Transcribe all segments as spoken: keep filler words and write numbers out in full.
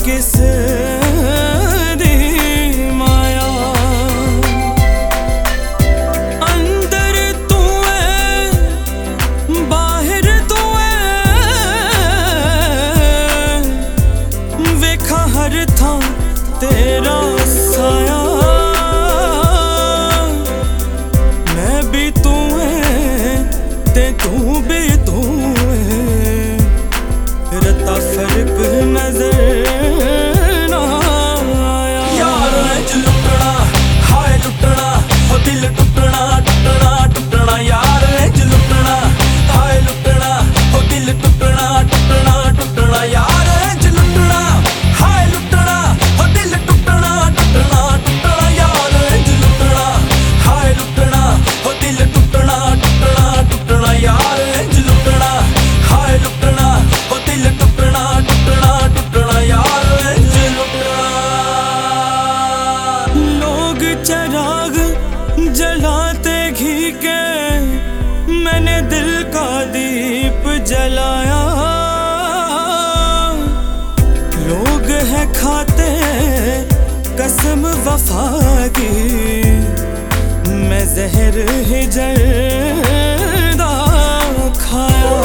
किस दी माया। अंदर तू है बाहर तू है, वेखा हर थां तेरा साया। मैं भी तू है ते तू भी तू है, रता फर्क नजर ना आया। यार इंज लुटना हाय लुटना, हो दिल टुटना टुटना टुटना। यार इंज लुटना हाय लुटना, हो दिल टुटना टुटना टुटना। यार इंज लुटना हाय लुटना, हो दिल टुटना टुटना टुटना। यार इंज लुटना हाय लुटना, हो दिल टुटना टुटना टुटना। यार इंज लुटना हाय लुटना, हो दिल टुटना टुटना टुटना। यार इंज लुटना। लोग चराग जलाते घी के, मैंने दिल का दीप जलाया। लोग है खाते कसम वफा की, मैं जहर ही जर्दा खाया।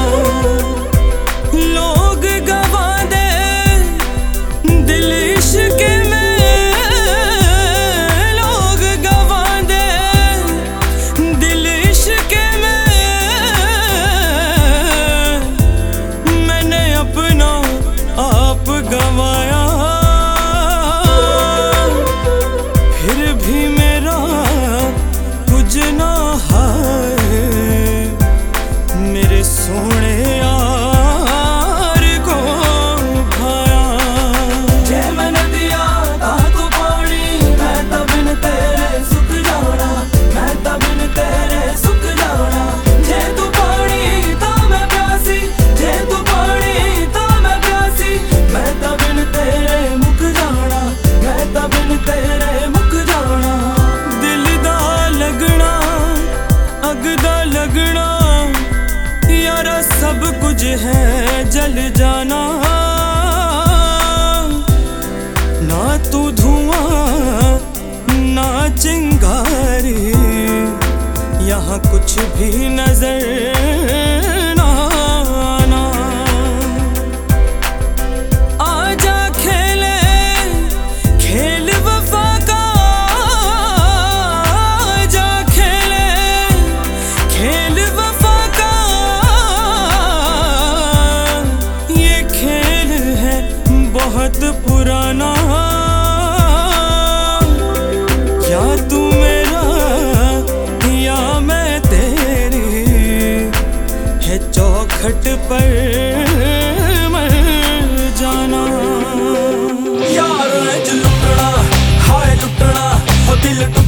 लोग गवा दे दिल इश्क में, लोग गवा दे दिल इश्क में, मैंने अपना आप गवाया। फिर भी मेरा कुछ ना है, मेरे सोने यार को भाया। जे मैंने दिया ता तू पानी, मैं ता बिन तेरे सुख जाना, मैं ता बिन तेरे सुख जाना। जे तू पानी ता मैं प्यासी, जे तू पानी ता मैं प्यासी। मैं ता बिन तेरे मुक जाना, मैं ता बिन तेरे मुक जाना। दिल दा लगना अग दा लगना, यारा सब कुछ है जल जाना। ना तू धुआं ना चिंगारी, यहाँ कुछ भी नजर ना आना। आजा खेले खेल वफा का, आजा खेले खेल वफा का। ये खेल है बहुत पुराना, या तू मेरा या मैं तेरी, है चौखट पर मर जाना। यार इंज लुटना हाय लुटना, हो दिल टुटना